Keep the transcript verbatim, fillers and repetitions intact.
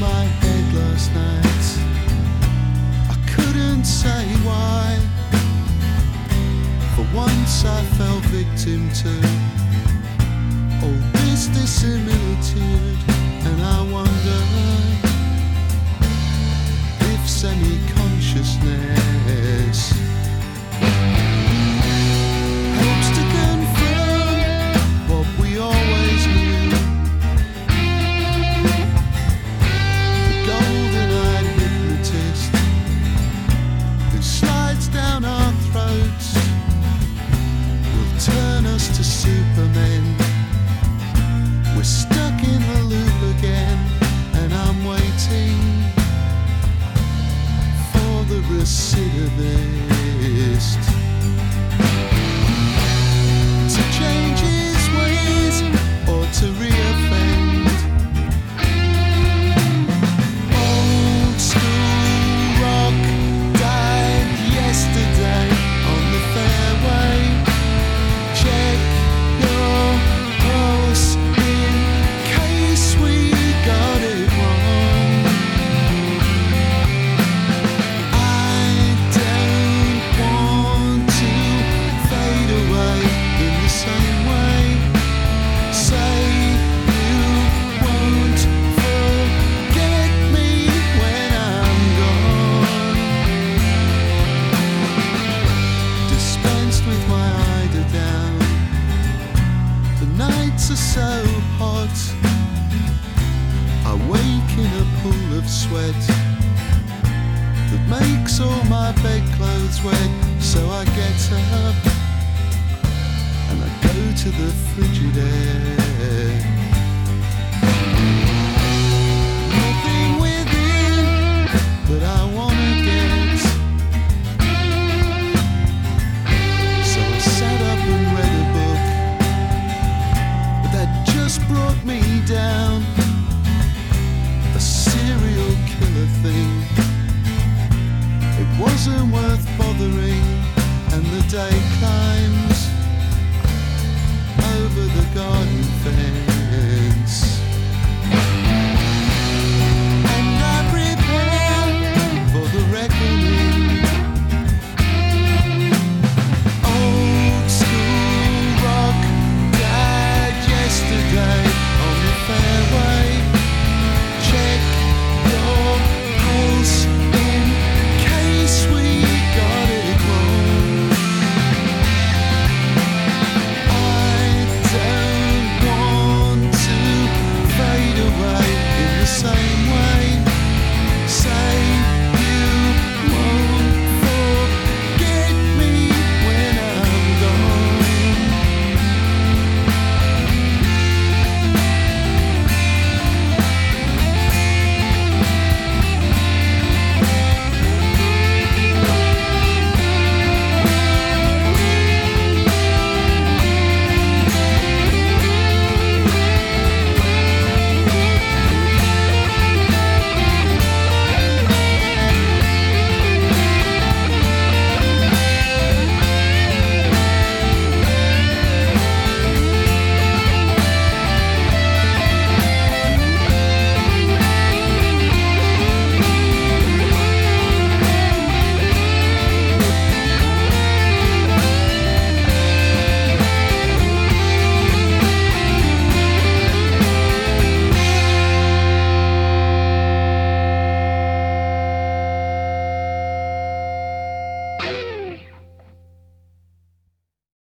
my head last night. I couldn't say why. For once I fell victim to all this dissimilitude, and I wonder if semi-consciousness helps to confirm what we always knew. The golden-eyed hypnotist who slides down our throats will turn us to supermen. We're stuck in the loop again, and I'm waiting for the recidivist to change his ways or to reoffend. Old school rock died yesterday on the fairway. Check your pulse in case we got it wrong. I don't want to fade away in the same way. Say you won't forget me when I'm gone. Dispensed with my eider down. The nights are so hot. I wake in a pool of sweat that makes all my bedclothes wet. So I get up and I go to the Frigidaire. Nothing within that I wanna get. So I sat up and read a book, but that just brought me down.